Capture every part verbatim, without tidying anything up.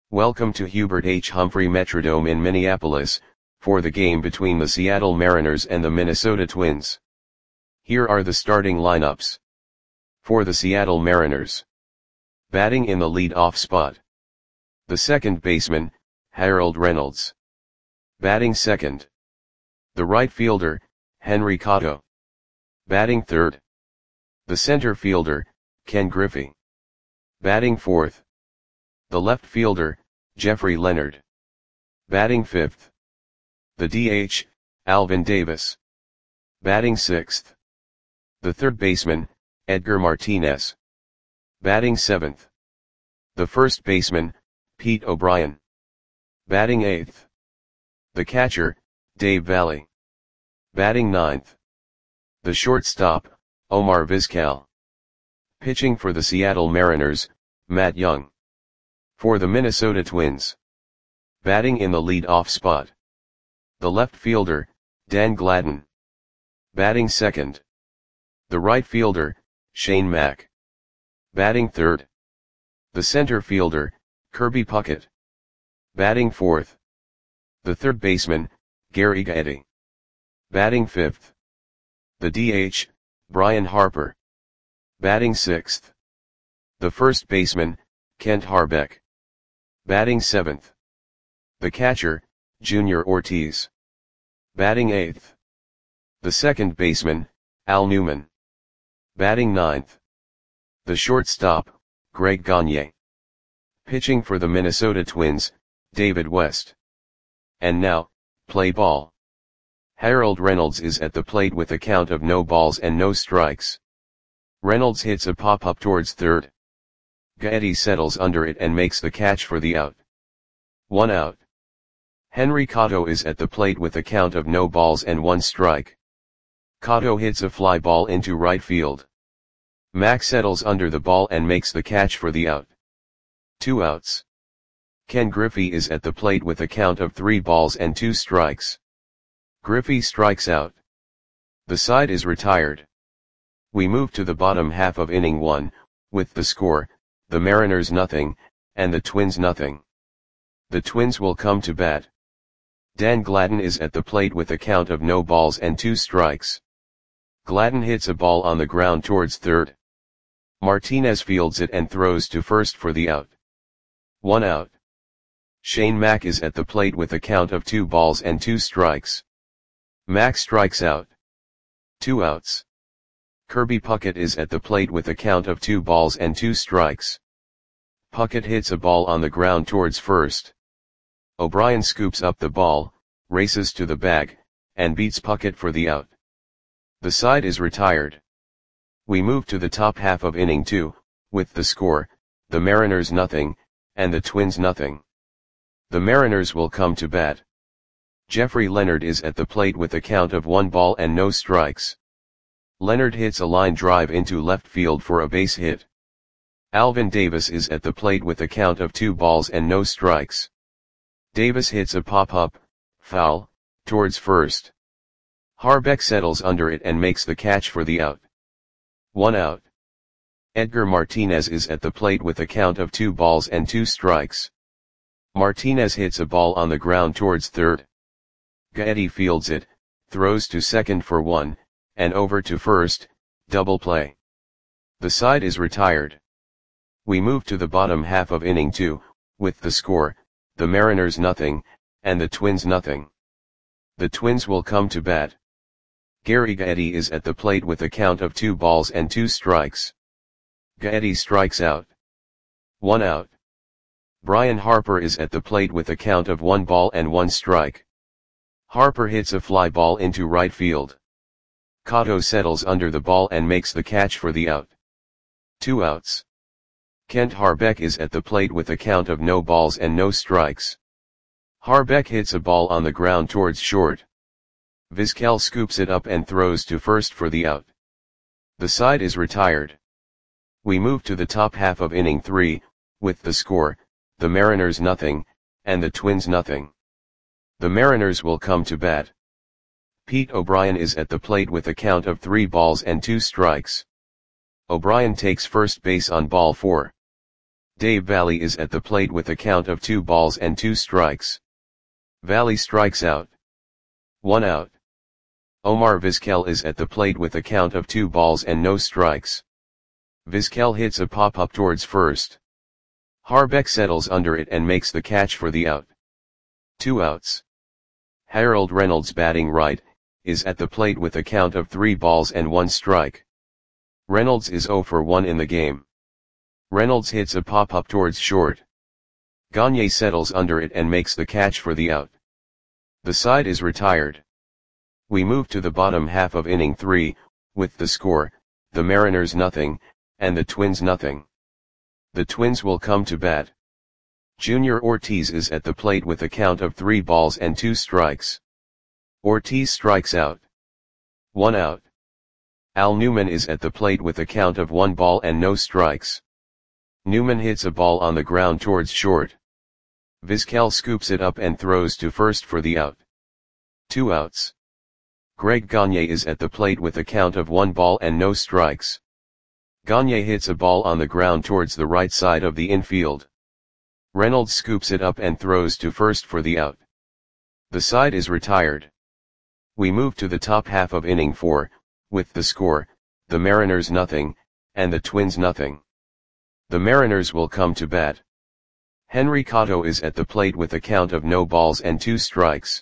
Welcome to Hubert H. Humphrey Metrodome in Minneapolis, for the game between the Seattle Mariners and the Minnesota Twins. Here are the starting lineups. For the Seattle Mariners. Batting in the lead-off spot. The second baseman, Harold Reynolds. Batting second. The right fielder, Henry Cotto. Batting third. The center fielder, Ken Griffey. Batting fourth. The left fielder, Jeffrey Leonard. Batting fifth. The D H, Alvin Davis. Batting sixth. The third baseman, Edgar Martinez. Batting seventh. The first baseman, Pete O'Brien. Batting eighth. The catcher, Dave Valle. Batting ninth. The shortstop, Omar Vizquel. Pitching for the Seattle Mariners, Matt Young. For the Minnesota Twins. Batting in the lead-off spot. The left fielder, Dan Gladden. Batting second. The right fielder, Shane Mack. Batting third. The center fielder, Kirby Puckett. Batting fourth. The third baseman, Gary Gaetti. Batting fifth. The D H, Brian Harper. Batting sixth. The first baseman, Kent Harbeck. Batting seventh. The catcher, Junior Ortiz. Batting eighth. The second baseman, Al Newman. Batting ninth. The shortstop, Greg Gagne. Pitching for the Minnesota Twins, David West. And now, play ball. Harold Reynolds is at the plate with a count of no balls and no strikes. Reynolds hits a pop-up towards third. Gaetti settles under it and makes the catch for the out. One out. Henry Cotto is at the plate with a count of no balls and one strike. Cotto hits a fly ball into right field. Mack settles under the ball and makes the catch for the out. Two outs. Ken Griffey is at the plate with a count of three balls and two strikes. Griffey strikes out. The side is retired. We move to the bottom half of inning one, with the score, the Mariners nothing, and the Twins nothing. The Twins will come to bat. Dan Gladden is at the plate with a count of no balls and two strikes. Gladden hits a ball on the ground towards third. Martinez fields it and throws to first for the out. One out. Shane Mack is at the plate with a count of two balls and two strikes. Mack strikes out. Two outs. Kirby Puckett is at the plate with a count of two balls and two strikes. Puckett hits a ball on the ground towards first. O'Brien scoops up the ball, races to the bag, and beats Puckett for the out. The side is retired. We move to the top half of inning two, with the score, the Mariners nothing, and the Twins nothing. The Mariners will come to bat. Jeffrey Leonard is at the plate with a count of one ball and no strikes. Leonard hits a line drive into left field for a base hit. Alvin Davis is at the plate with a count of two balls and no strikes. Davis hits a pop-up, foul, towards first. Harbeck settles under it and makes the catch for the out. One out. Edgar Martinez is at the plate with a count of two balls and two strikes. Martinez hits a ball on the ground towards third. Gaetti fields it, throws to second for one, and over to first, double play. The side is retired. We move to the bottom half of inning two, with the score, the Mariners nothing, and the Twins nothing. The Twins will come to bat. Gary Gaetti is at the plate with a count of two balls and two strikes. Gaetti strikes out. One out. Brian Harper is at the plate with a count of one ball and one strike. Harper hits a fly ball into right field. Cotto settles under the ball and makes the catch for the out. Two outs. Kent Harbeck is at the plate with a count of no balls and no strikes. Harbeck hits a ball on the ground towards short. Vizquel scoops it up and throws to first for the out. The side is retired. We move to the top half of inning three, with the score, the Mariners nothing, and the Twins nothing. The Mariners will come to bat. Pete O'Brien is at the plate with a count of three balls and two strikes. O'Brien takes first base on ball four. Dave Valle is at the plate with a count of two balls and two strikes. Valle strikes out. One out. Omar Vizquel is at the plate with a count of two balls and no strikes. Vizquel hits a pop-up towards first. Harbeck settles under it and makes the catch for the out. Two outs. Harold Reynolds, batting right, is at the plate with a count of three balls and one strike. Reynolds is oh for one in the game. Reynolds hits a pop-up towards short. Gagne settles under it and makes the catch for the out. The side is retired. We move to the bottom half of inning three, with the score, the Mariners nothing, and the Twins nothing. The Twins will come to bat. Junior Ortiz is at the plate with a count of three balls and two strikes. Ortiz strikes out. One out. Al Newman is at the plate with a count of one ball and no strikes. Newman hits a ball on the ground towards short. Vizquel scoops it up and throws to first for the out. Two outs. Greg Gagne is at the plate with a count of one ball and no strikes. Gagne hits a ball on the ground towards the right side of the infield. Reynolds scoops it up and throws to first for the out. The side is retired. We move to the top half of inning four, with the score, the Mariners nothing, and the Twins nothing. The Mariners will come to bat. Henry Cotto is at the plate with a count of no balls and two strikes.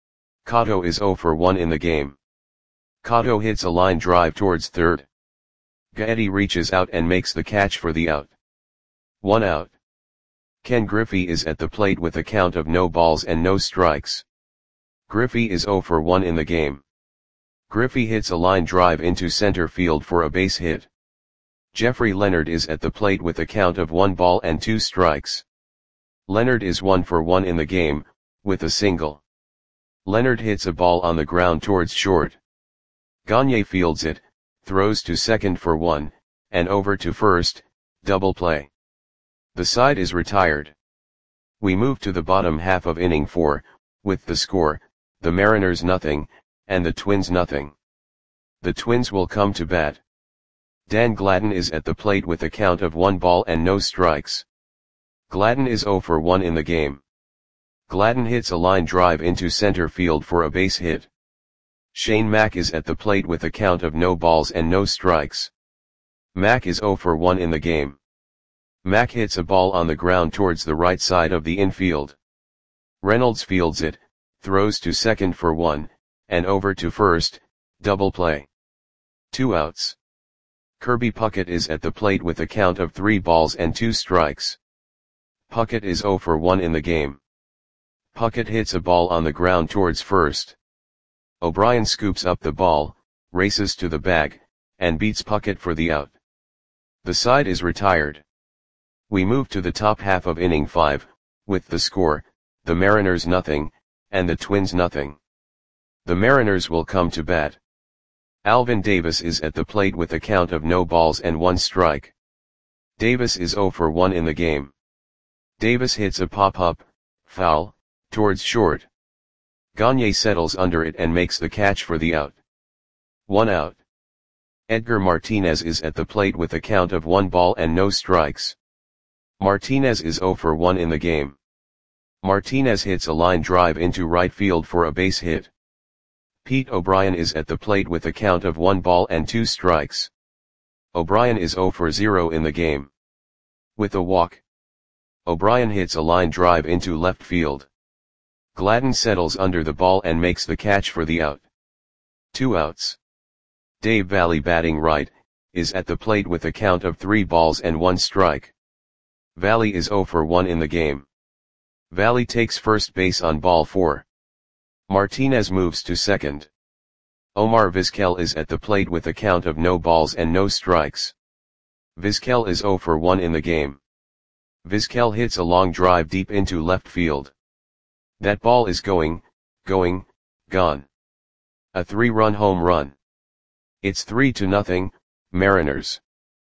Cotto is oh for one in the game. Cotto hits a line drive towards third. Gaetti reaches out and makes the catch for the out. One out. Ken Griffey is at the plate with a count of no balls and no strikes. Griffey is oh for one in the game. Griffey hits a line drive into center field for a base hit. Jeffrey Leonard is at the plate with a count of one ball and two strikes. Leonard is one for one in the game, with a single. Leonard hits a ball on the ground towards short. Gagne fields it, throws to second for one, and over to first, double play. The side is retired. We move to the bottom half of inning four, with the score, the Mariners nothing, and the Twins nothing. The Twins will come to bat. Dan Gladden is at the plate with a count of one ball and no strikes. Gladden is oh for one in the game. Gladden hits a line drive into center field for a base hit. Shane Mack is at the plate with a count of no balls and no strikes. Mack is oh for one in the game. Mack hits a ball on the ground towards the right side of the infield. Reynolds fields it, throws to second for one, and over to first, double play. Two outs. Kirby Puckett is at the plate with a count of three balls and two strikes. Puckett is oh for one in the game. Puckett hits a ball on the ground towards first. O'Brien scoops up the ball, races to the bag, and beats Puckett for the out. The side is retired. We move to the top half of inning five, with the score, the Mariners nothing, and the Twins nothing. The Mariners will come to bat. Alvin Davis is at the plate with a count of no balls and one strike. Davis is oh for one in the game. Davis hits a pop-up, foul, towards short. Gagne settles under it and makes the catch for the out. One out. Edgar Martinez is at the plate with a count of one ball and no strikes. Martinez is oh for one in the game. Martinez hits a line drive into right field for a base hit. Pete O'Brien is at the plate with a count of one ball and two strikes. O'Brien is oh for zero in the game. With a walk, O'Brien hits a line drive into left field. Gladden settles under the ball and makes the catch for the out. Two outs. Dave Valle, batting right, is at the plate with a count of three balls and one strike. Valle is oh for one in the game. Valle takes first base on ball four. Martinez moves to second. Omar Vizquel is at the plate with a count of no balls and no strikes. Vizquel is oh for one in the game. Vizquel hits a long drive deep into left field. That ball is going, going, gone. A three-run home run. It's three to nothing, Mariners.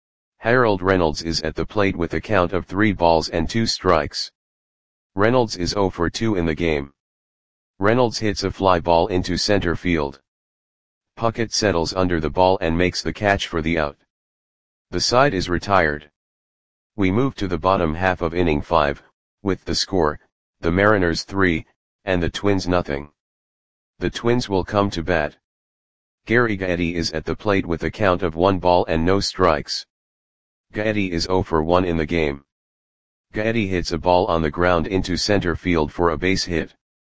Harold Reynolds is at the plate with a count of three balls and two strikes. Reynolds is oh for two in the game. Reynolds hits a fly ball into center field. Puckett settles under the ball and makes the catch for the out. The side is retired. We move to the bottom half of inning five, with the score, the Mariners three, and the Twins nothing. The Twins will come to bat. Gary Gaetti is at the plate with a count of one ball and no strikes. Gaetti is zero for one in the game. Gaetti hits a ball on the ground into center field for a base hit.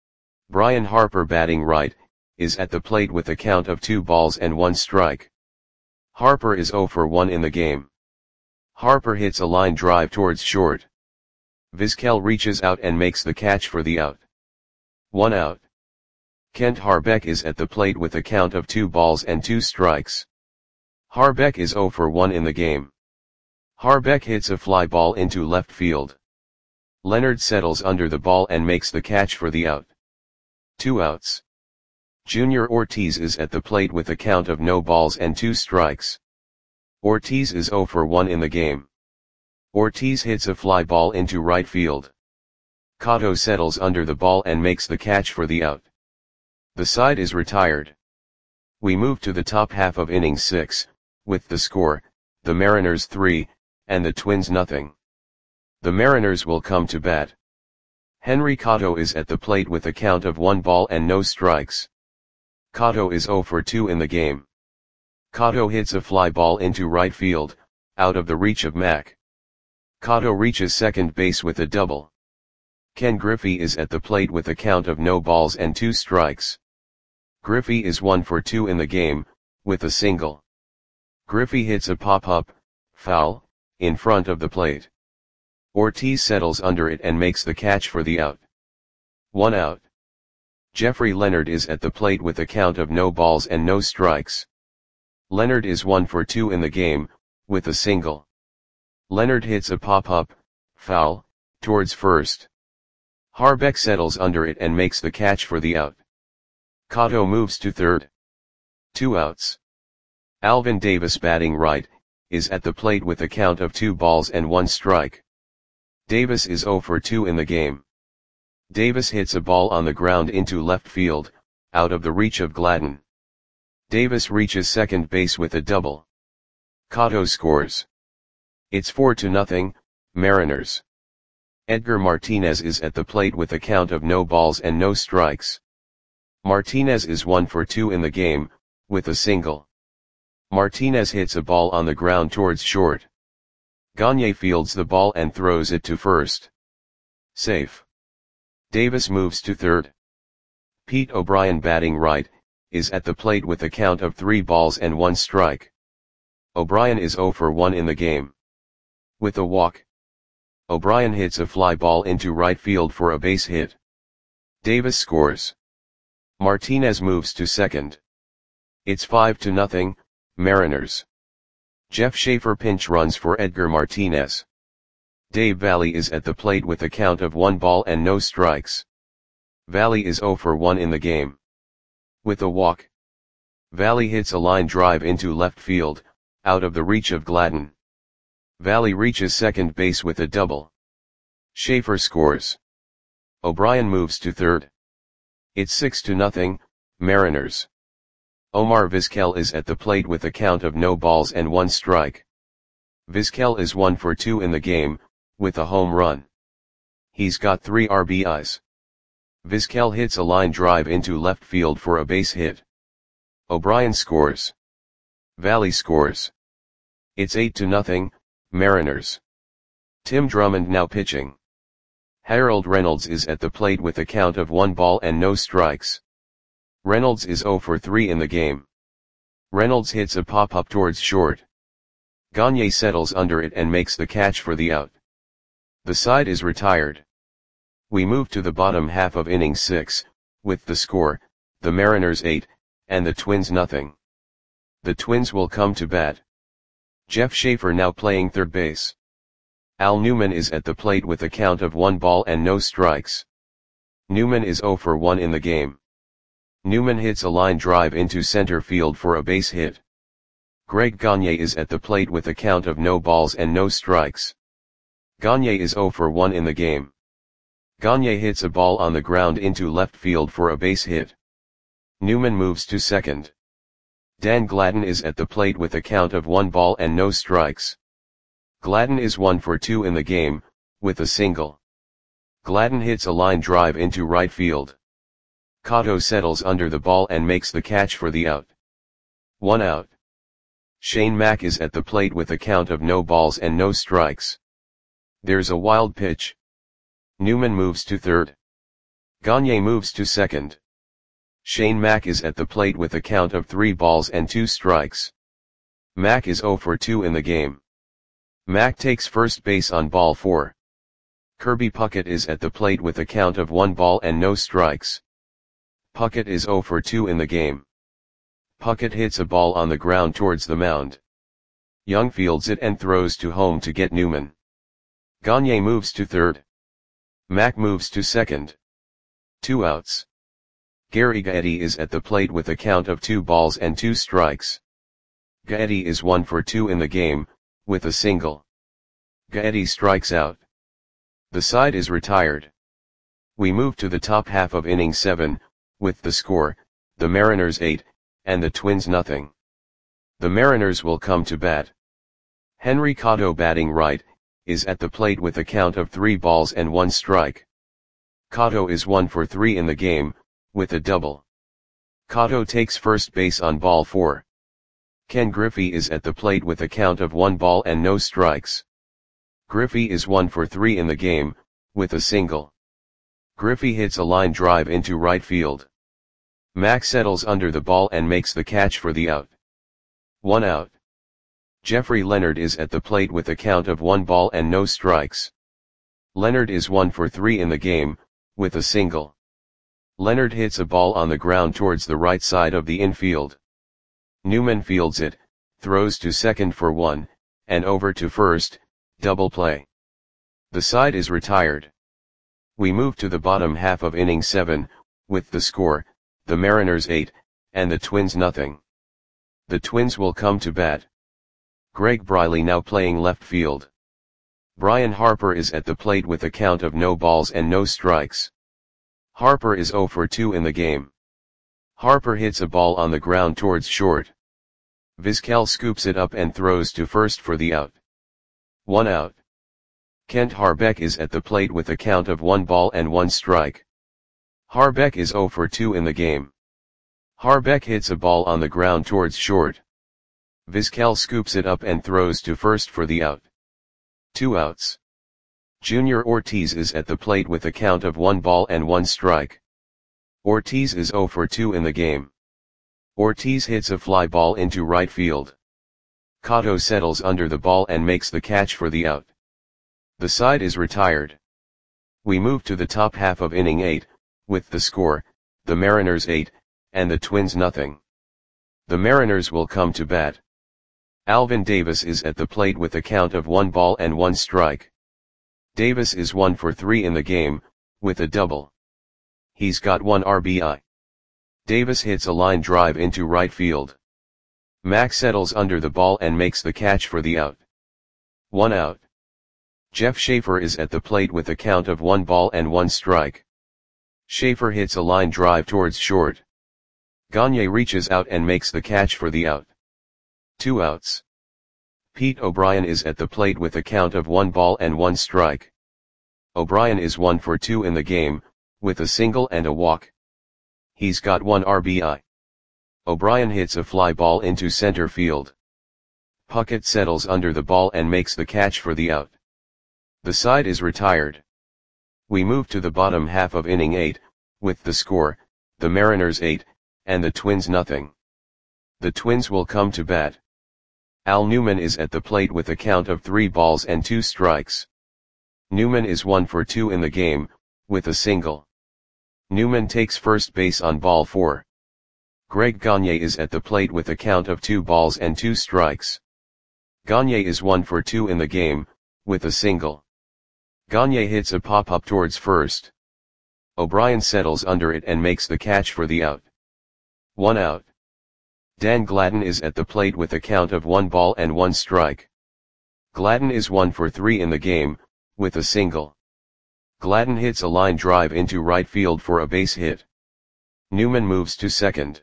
Brian Harper, batting right, is at the plate with a count of two balls and one strike. Harper is zero for one in the game. Harper hits a line drive towards short. Vizquel reaches out and makes the catch for the out. One out. Kent Harbeck is at the plate with a count of two balls and two strikes. Harbeck is zero for one in the game. Harbeck hits a fly ball into left field. Leonard settles under the ball and makes the catch for the out. Two outs. Junior Ortiz is at the plate with a count of no balls and two strikes. Ortiz is zero for one in the game. Ortiz hits a fly ball into right field. Cotto settles under the ball and makes the catch for the out. The side is retired. We move to the top half of inning six, with the score, the Mariners three, and the Twins nothing. The Mariners will come to bat. Henry Cotto is at the plate with a count of one ball and no strikes. Cotto is zero for two in the game. Cotto hits a fly ball into right field, out of the reach of Mack. Cotto reaches second base with a double. Ken Griffey is at the plate with a count of no balls and two strikes. Griffey is one for two in the game, with a single. Griffey hits a pop-up, foul, in front of the plate. Ortiz settles under it and makes the catch for the out. One out. Jeffrey Leonard is at the plate with a count of no balls and no strikes. Leonard is one for two in the game, with a single. Leonard hits a pop-up, foul, towards first. Harbeck settles under it and makes the catch for the out. Cotto moves to third. Two outs. Alvin Davis, batting right, is at the plate with a count of two balls and one strike. Davis is zero for two in the game. Davis hits a ball on the ground into left field, out of the reach of Gladden. Davis reaches second base with a double. Cotto scores. It's four to nothing, Mariners. Edgar Martinez is at the plate with a count of no balls and no strikes. Martinez is one for two in the game, with a single. Martinez hits a ball on the ground towards short. Gagne fields the ball and throws it to first. Safe. Davis moves to third. Pete O'Brien, batting right, is at the plate with a count of three balls and one strike. O'Brien is zero for one in the game. With a walk. O'Brien hits a fly ball into right field for a base hit. Davis scores. Martinez moves to second. It's five to nothing, Mariners. Jeff Schaefer pinch runs for Edgar Martinez. Dave Valle is at the plate with a count of one ball and no strikes. Valle is zero for one in the game. With a walk. Valle hits a line drive into left field, out of the reach of Gladden. Valle reaches second base with a double. Schaefer scores. O'Brien moves to third. It's six to nothing, Mariners. Omar Vizquel is at the plate with a count of no balls and one strike. Vizquel is one for two in the game, with a home run. He's got three R B Is. Vizquel hits a line drive into left field for a base hit. O'Brien scores. Valle scores. It's eight to nothing, Mariners. Tim Drummond now pitching. Harold Reynolds is at the plate with a count of one ball and no strikes. Reynolds is zero for three in the game. Reynolds hits a pop-up towards short. Gagne settles under it and makes the catch for the out. The side is retired. We move to the bottom half of inning six, with the score, the Mariners eight, and the Twins nothing. The Twins will come to bat. Jeff Schaefer now playing third base. Al Newman is at the plate with a count of one ball and no strikes. Newman is zero for one in the game. Newman hits a line drive into center field for a base hit. Greg Gagne is at the plate with a count of no balls and no strikes. Gagne is zero for one in the game. Gagne hits a ball on the ground into left field for a base hit. Newman moves to second. Dan Gladden is at the plate with a count of one ball and no strikes. Gladden is one for two in the game, with a single. Gladden hits a line drive into right field. Cotto settles under the ball and makes the catch for the out. One out. Shane Mack is at the plate with a count of no balls and no strikes. There's a wild pitch. Newman moves to third. Gagne moves to second. Shane Mack is at the plate with a count of three balls and two strikes. Mack is zero for two in the game. Mack takes first base on ball four. Kirby Puckett is at the plate with a count of one ball and no strikes. Puckett is zero for two in the game. Puckett hits a ball on the ground towards the mound. Young fields it and throws to home to get Newman. Gagne moves to third. Mack moves to second. Two outs. Gary Gaetti is at the plate with a count of two balls and two strikes. Gaetti is one for two in the game, with a single. Gaetti strikes out. The side is retired. We move to the top half of inning seven, with the score, the Mariners eight, and the Twins nothing. The Mariners will come to bat. Henry Cotto, batting right, is at the plate with a count of three balls and one strike. Cotto is one for three in the game, with a double. Cotto takes first base on ball four. Ken Griffey is at the plate with a count of one ball and no strikes. Griffey is one for three in the game, with a single. Griffey hits a line drive into right field. Mack settles under the ball and makes the catch for the out. One out. Jeffrey Leonard is at the plate with a count of one ball and no strikes. Leonard is one for three in the game, with a single. Leonard hits a ball on the ground towards the right side of the infield. Newman fields it, throws to second for one, and over to first, double play. The side is retired. We move to the bottom half of inning seven, with the score, the Mariners eight, and the Twins nothing. The Twins will come to bat. Greg Briley now playing left field. Brian Harper is at the plate with a count of no balls and no strikes. Harper is zero for two in the game. Harper hits a ball on the ground towards short. Vizquel scoops it up and throws to first for the out. One out. Kent Harbeck is at the plate with a count of one ball and one strike. Harbeck is zero for two in the game. Harbeck hits a ball on the ground towards short. Vizquel scoops it up and throws to first for the out. Two outs. Junior Ortiz is at the plate with a count of one ball and one strike. Ortiz is zero for two in the game. Ortiz hits a fly ball into right field. Cotto settles under the ball and makes the catch for the out. The side is retired. We move to the top half of inning eight, with the score, the Mariners eight, and the Twins nothing. The Mariners will come to bat. Alvin Davis is at the plate with a count of one ball and one strike. Davis is one for three in the game, with a double. He's got one R B I. Davis hits a line drive into right field. Mack settles under the ball and makes the catch for the out. One out. Jeff Schaefer is at the plate with a count of one ball and one strike. Schaefer hits a line drive towards short. Gagne reaches out and makes the catch for the out. Two outs. Pete O'Brien is at the plate with a count of one ball and one strike. O'Brien is one for two in the game, with a single and a walk. He's got one R B I. O'Brien hits a fly ball into center field. Puckett settles under the ball and makes the catch for the out. The side is retired. We move to the bottom half of inning eight, with the score, the Mariners eight, and the Twins nothing. The Twins will come to bat. Al Newman is at the plate with a count of three balls and two strikes. Newman is one for two in the game, with a single. Newman takes first base on ball four. Greg Gagne is at the plate with a count of two balls and two strikes. Gagne is one for two in the game, with a single. Gagne hits a pop-up towards first. O'Brien settles under it and makes the catch for the out. One out. Dan Gladden is at the plate with a count of one ball and one strike. Gladden is one for three in the game, with a single. Gladden hits a line drive into right field for a base hit. Newman moves to second.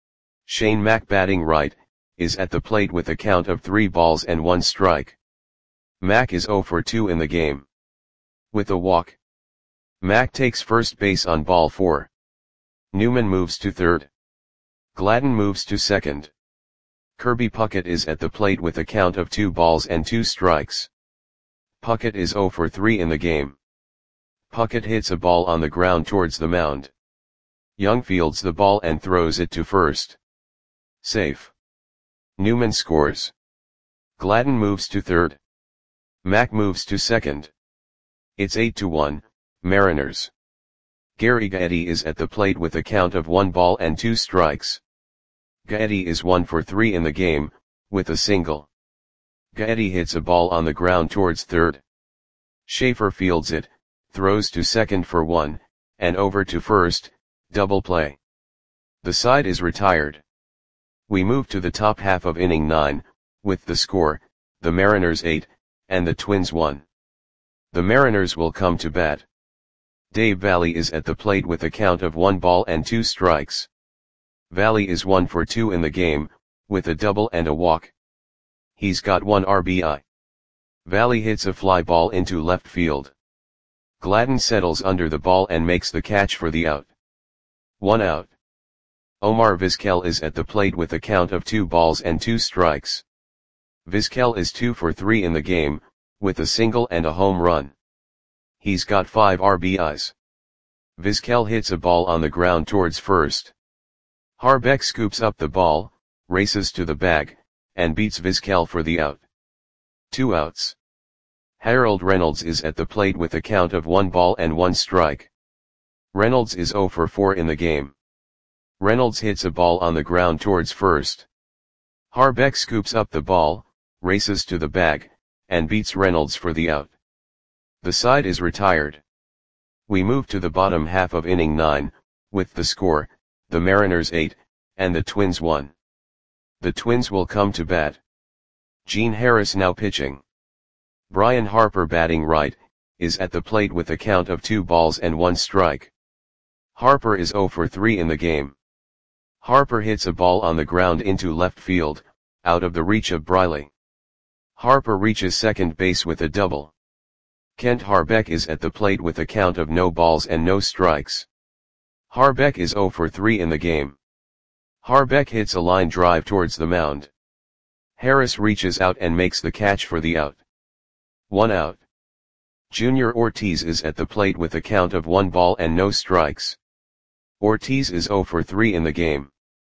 Shane Mack, batting right, is at the plate with a count of three balls and one strike. Mac is zero for two in the game. With a walk, Mac takes first base on ball four. Newman moves to third. Gladden moves to second. Kirby Puckett is at the plate with a count of two balls and two strikes. Puckett is zero for three in the game. Puckett hits a ball on the ground towards the mound. Young fields the ball and throws it to first. Safe. Newman scores. Gladden moves to third. Mac moves to second. It's eight to one, Mariners. Gary Gaetti is at the plate with a count of one ball and two strikes. Gaetti is one for three in the game, with a single. Gaetti hits a ball on the ground towards third. Schaefer fields it, throws to second for one, and over to first, double play. The side is retired. We move to the top half of inning nine, with the score, the Mariners eight, and the Twins one. The Mariners will come to bat. Dave Valle is at the plate with a count of one ball and two strikes. Valle is one for two in the game, with a double and a walk. He's got one R B I. Valle hits a fly ball into left field. Gladden settles under the ball and makes the catch for the out. One out. Omar Vizquel is at the plate with a count of two balls and two strikes. Vizquel is two for three in the game, with a single and a home run. He's got five R B Is. Vizquel hits a ball on the ground towards first. Harbeck scoops up the ball, races to the bag, and beats Vizquel for the out. Two outs. Harold Reynolds is at the plate with a count of one ball and one strike. Reynolds is zero for four in the game. Reynolds hits a ball on the ground towards first. Harbeck scoops up the ball, races to the bag, and beats Reynolds for the out. The side is retired. We move to the bottom half of inning nine, with the score, the Mariners eight, and the Twins one. The Twins will come to bat. Gene Harris now pitching. Brian Harper batting right, is at the plate with a count of two balls and one strike. Harper is zero for three in the game. Harper hits a ball on the ground into left field, out of the reach of Briley. Harper reaches second base with a double. Kent Harbeck is at the plate with a count of no balls and no strikes. Harbeck is zero for three in the game. Harbeck hits a line drive towards the mound. Harris reaches out and makes the catch for the out. One out. Junior Ortiz is at the plate with a count of one ball and no strikes. Ortiz is zero for three in the game.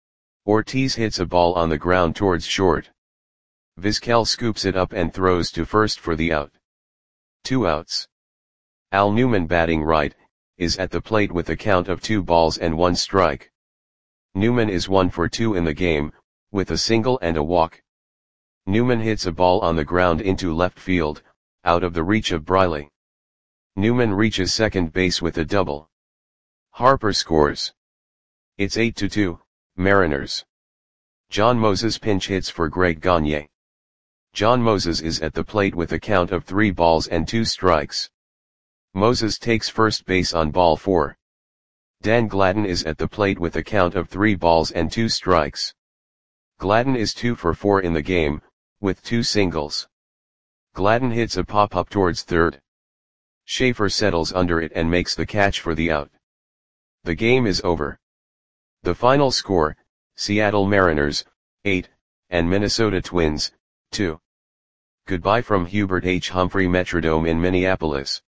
Ortiz hits a ball on the ground towards short. Vizquel scoops it up and throws to first for the out. Two outs. Al Newman batting right, is at the plate with a count of two balls and one strike. Newman is one for two in the game, with a single and a walk. Newman hits a ball on the ground into left field, out of the reach of Briley. Newman reaches second base with a double. Harper scores. It's eight to two, Mariners. John Moses pinch hits for Greg Gagne. John Moses is at the plate with a count of three balls and two strikes. Moses takes first base on ball four. Dan Gladden is at the plate with a count of three balls and two strikes. Gladden is two for four in the game, with two singles. Gladden hits a pop-up towards third. Schaefer settles under it and makes the catch for the out. The game is over. The final score, Seattle Mariners, eight, and Minnesota Twins, two. Goodbye from Hubert H. Humphrey Metrodome in Minneapolis.